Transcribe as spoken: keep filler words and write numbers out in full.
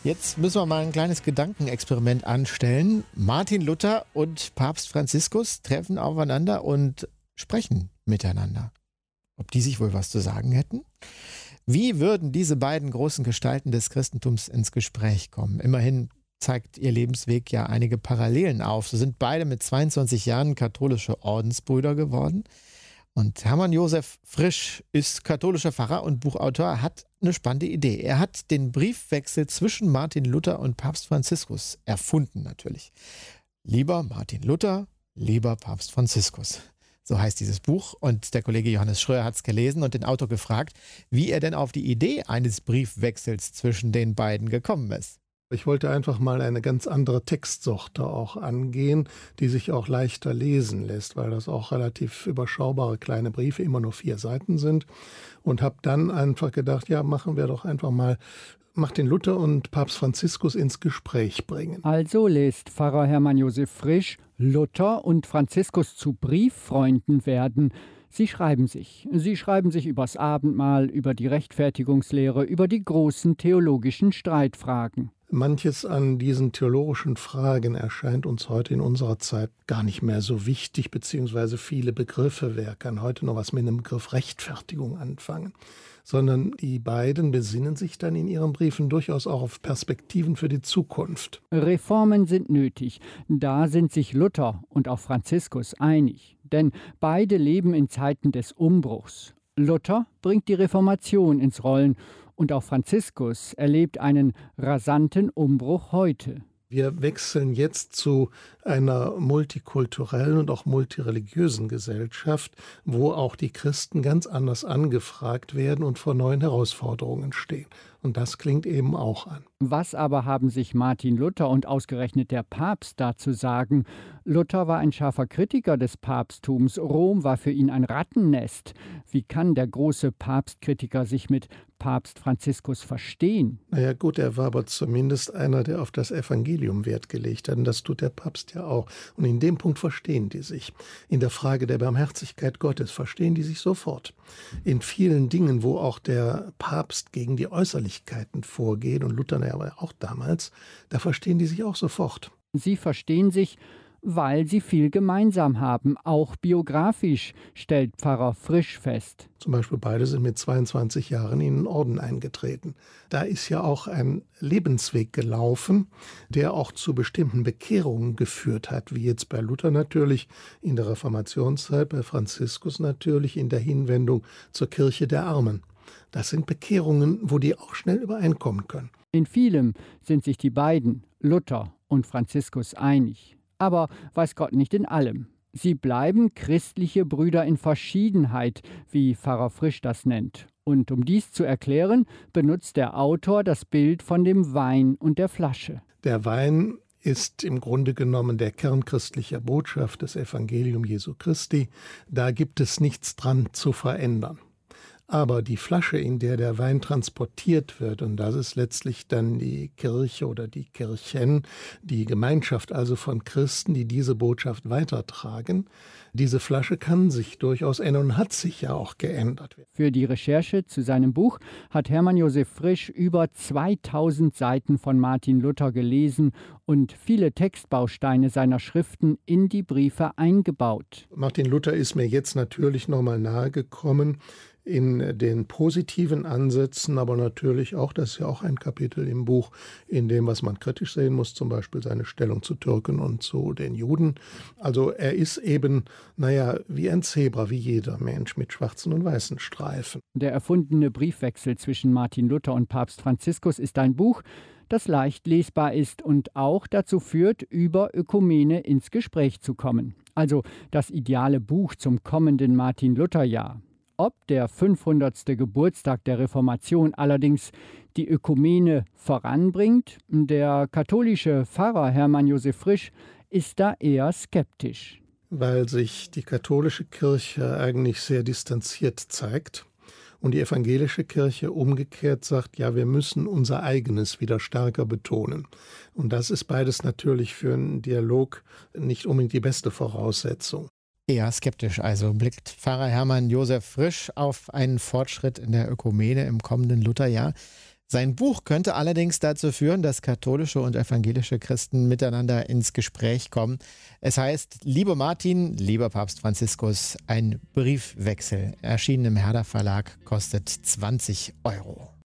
Jetzt müssen wir mal ein kleines Gedankenexperiment anstellen. Martin Luther und Papst Franziskus treffen aufeinander und sprechen miteinander. Ob die sich wohl was zu sagen hätten? Wie würden diese beiden großen Gestalten des Christentums ins Gespräch kommen? Immerhin zeigt ihr Lebensweg ja einige Parallelen auf. So sind beide mit zweiundzwanzig Jahren katholische Ordensbrüder geworden. Und Hermann Josef Frisch ist katholischer Pfarrer und Buchautor, hat eine spannende Idee. Er hat den Briefwechsel zwischen Martin Luther und Papst Franziskus erfunden natürlich. Lieber Martin Luther, lieber Papst Franziskus. So heißt dieses Buch. Und der Kollege Johannes Schröer hat es gelesen und den Autor gefragt, wie er denn auf die Idee eines Briefwechsels zwischen den beiden gekommen ist. Ich wollte einfach mal eine ganz andere Textsorte auch angehen, die sich auch leichter lesen lässt, weil das auch relativ überschaubare kleine Briefe, immer nur vier Seiten sind. Und habe dann einfach gedacht, ja, machen wir doch einfach mal Martin Luther und Papst Franziskus ins Gespräch bringen. Also lässt Pfarrer Hermann Josef Frisch Luther und Franziskus zu Brieffreunden werden. Sie schreiben sich. Sie schreiben sich übers Abendmahl, über die Rechtfertigungslehre, über die großen theologischen Streitfragen. Manches an diesen theologischen Fragen erscheint uns heute in unserer Zeit gar nicht mehr so wichtig, beziehungsweise viele Begriffe, wer kann heute noch was mit dem Begriff Rechtfertigung anfangen, sondern die beiden besinnen sich dann in ihren Briefen durchaus auch auf Perspektiven für die Zukunft. Reformen sind nötig. Da sind sich Luther und auch Franziskus einig. Denn beide leben in Zeiten des Umbruchs. Luther bringt die Reformation ins Rollen und auch Franziskus erlebt einen rasanten Umbruch heute. Wir wechseln jetzt zu einer multikulturellen und auch multireligiösen Gesellschaft, wo auch die Christen ganz anders angefragt werden und vor neuen Herausforderungen stehen. Und das klingt eben auch an. Was aber haben sich Martin Luther und ausgerechnet der Papst dazu sagen? Luther war ein scharfer Kritiker des Papsttums. Rom war für ihn ein Rattennest. Wie kann der große Papstkritiker sich mit Papst Franziskus verstehen? Na ja gut, er war aber zumindest einer, der auf das Evangelium Wert gelegt hat. Und das tut der Papst ja auch. Und in dem Punkt verstehen die sich. In der Frage der Barmherzigkeit Gottes verstehen die sich sofort. In vielen Dingen, wo auch der Papst gegen die Äußerlichkeiten vorgeht, und Luther ja aber auch damals, da verstehen die sich auch sofort. Sie verstehen sich, weil sie viel gemeinsam haben, auch biografisch, stellt Pfarrer Frisch fest. Zum Beispiel beide sind mit zweiundzwanzig Jahren in den Orden eingetreten. Da ist ja auch ein Lebensweg gelaufen, der auch zu bestimmten Bekehrungen geführt hat, wie jetzt bei Luther natürlich in der Reformationszeit, bei Franziskus natürlich in der Hinwendung zur Kirche der Armen. Das sind Bekehrungen, wo die auch schnell übereinkommen können. In vielem sind sich die beiden, Luther und Franziskus, einig. Aber weiß Gott nicht in allem. Sie bleiben christliche Brüder in Verschiedenheit, wie Pfarrer Frisch das nennt. Und um dies zu erklären, benutzt der Autor das Bild von dem Wein und der Flasche. Der Wein ist im Grunde genommen der Kern christlicher Botschaft des Evangelium Jesu Christi. Da gibt es nichts dran zu verändern. Aber die Flasche, in der der Wein transportiert wird, und das ist letztlich dann die Kirche oder die Kirchen, die Gemeinschaft also von Christen, die diese Botschaft weitertragen, diese Flasche kann sich durchaus ändern und hat sich ja auch geändert. Für die Recherche zu seinem Buch hat Hermann Josef Frisch über zweitausend Seiten von Martin Luther gelesen und viele Textbausteine seiner Schriften in die Briefe eingebaut. Martin Luther ist mir jetzt natürlich nochmal nahegekommen, in den positiven Ansätzen, aber natürlich auch, das ist ja auch ein Kapitel im Buch, in dem, was man kritisch sehen muss, zum Beispiel seine Stellung zu Türken und zu den Juden. Also er ist eben, naja, wie ein Zebra, wie jeder Mensch mit schwarzen und weißen Streifen. Der erfundene Briefwechsel zwischen Martin Luther und Papst Franziskus ist ein Buch, das leicht lesbar ist und auch dazu führt, über Ökumene ins Gespräch zu kommen. Also das ideale Buch zum kommenden Martin-Luther-Jahr. Ob der fünfhundertste Geburtstag der Reformation allerdings die Ökumene voranbringt, der katholische Pfarrer Hermann Josef Frisch ist da eher skeptisch. Weil sich die katholische Kirche eigentlich sehr distanziert zeigt und die evangelische Kirche umgekehrt sagt, ja, wir müssen unser Eigenes wieder stärker betonen. Und das ist beides natürlich für einen Dialog nicht unbedingt die beste Voraussetzung. Eher skeptisch also blickt Pfarrer Hermann Josef Frisch auf einen Fortschritt in der Ökumene im kommenden Lutherjahr. Sein Buch könnte allerdings dazu führen, dass katholische und evangelische Christen miteinander ins Gespräch kommen. Es heißt, lieber Martin, lieber Papst Franziskus, ein Briefwechsel. Erschienen im Herder Verlag, kostet zwanzig Euro.